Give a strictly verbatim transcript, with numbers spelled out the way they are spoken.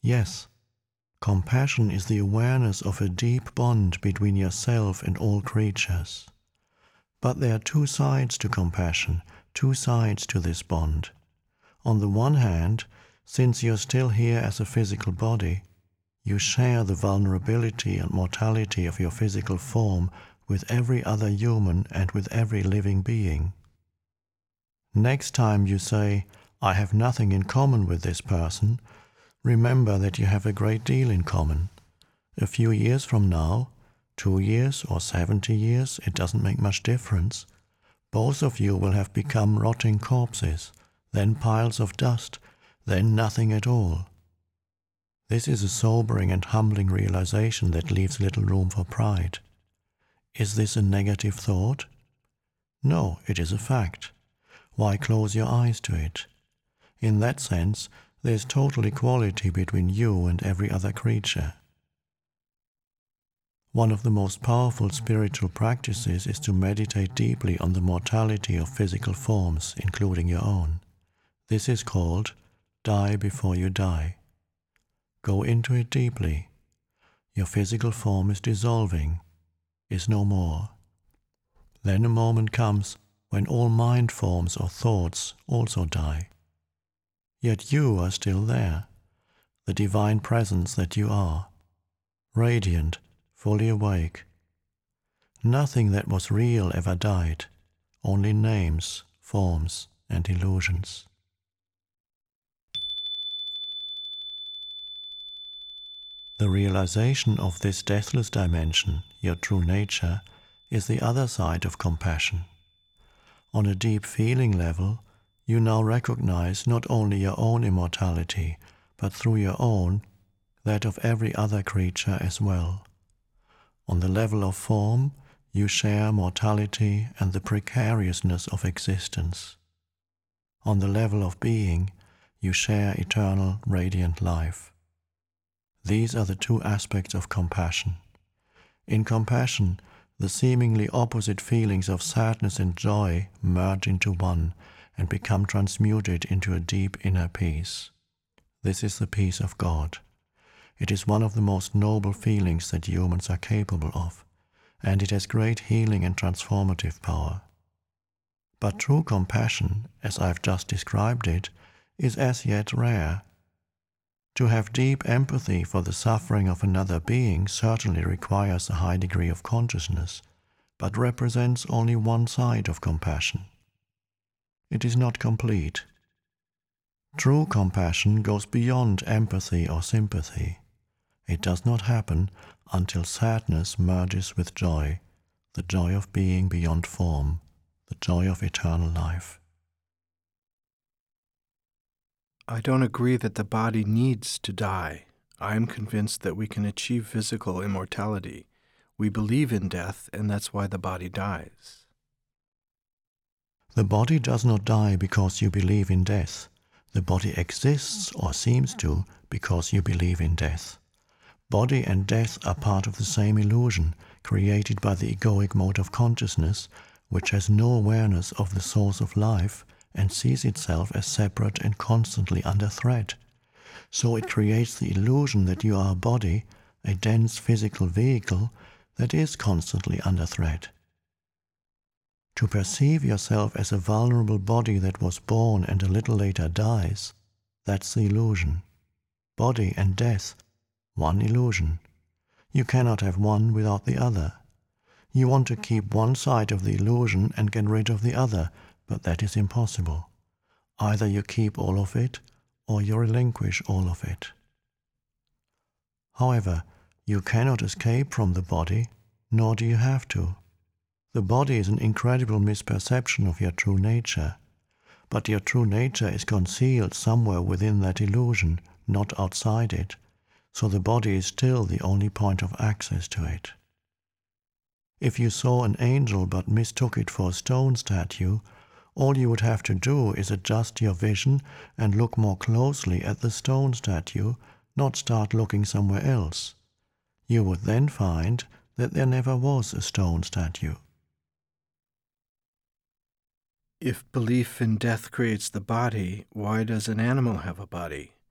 Yes, compassion is the awareness of a deep bond between yourself and all creatures. But there are two sides to compassion, two sides to this bond. On the one hand, since you're still here as a physical body, you share the vulnerability and mortality of your physical form with every other human and with every living being. Next time you say, I have nothing in common with this person, remember that you have a great deal in common. A few years from now, two years or seventy years, it doesn't make much difference, both of you will have become rotting corpses, then piles of dust, then nothing at all. This is a sobering and humbling realization that leaves little room for pride. Is this a negative thought? No, it is a fact. Why close your eyes to it? In that sense, there is total equality between you and every other creature. One of the most powerful spiritual practices is to meditate deeply on the mortality of physical forms, including your own. This is called die before you die. Go into it deeply. Your physical form is dissolving, is no more. Then a moment comes when all mind forms or thoughts also die. Yet you are still there, the divine presence that you are, radiant, fully awake. Nothing that was real ever died, only names, forms, and illusions. The realization of this deathless dimension, your true nature, is the other side of compassion. On a deep feeling level, you now recognize not only your own immortality, but through your own, that of every other creature as well. On the level of form, you share mortality and the precariousness of existence. On the level of being, you share eternal, radiant life. These are the two aspects of compassion. In compassion, the seemingly opposite feelings of sadness and joy merge into one and become transmuted into a deep inner peace. This is the peace of God. It is one of the most noble feelings that humans are capable of, and it has great healing and transformative power. But true compassion, as I've just described it, is as yet rare. To have deep empathy for the suffering of another being certainly requires a high degree of consciousness, but represents only one side of compassion. It is not complete. True compassion goes beyond empathy or sympathy. It does not happen until sadness merges with joy, the joy of being beyond form, the joy of eternal life. I don't agree that the body needs to die. I am convinced that we can achieve physical immortality. We believe in death, and that's why the body dies. The body does not die because you believe in death. The body exists, or seems to, because you believe in death. Body and death are part of the same illusion, created by the egoic mode of consciousness, which has no awareness of the source of life and sees itself as separate and constantly under threat. So it creates the illusion that you are a body, a dense physical vehicle, that is constantly under threat. To perceive yourself as a vulnerable body that was born and a little later dies, that's the illusion. Body and death, one illusion. You cannot have one without the other. You want to keep one side of the illusion and get rid of the other, but that is impossible. Either you keep all of it, or you relinquish all of it. However, you cannot escape from the body, nor do you have to. The body is an incredible misperception of your true nature, but your true nature is concealed somewhere within that illusion, not outside it, so the body is still the only point of access to it. If you saw an angel but mistook it for a stone statue, all you would have to do is adjust your vision and look more closely at the stone statue, not start looking somewhere else. You would then find that there never was a stone statue. If belief in death creates the body, why does an animal have a body?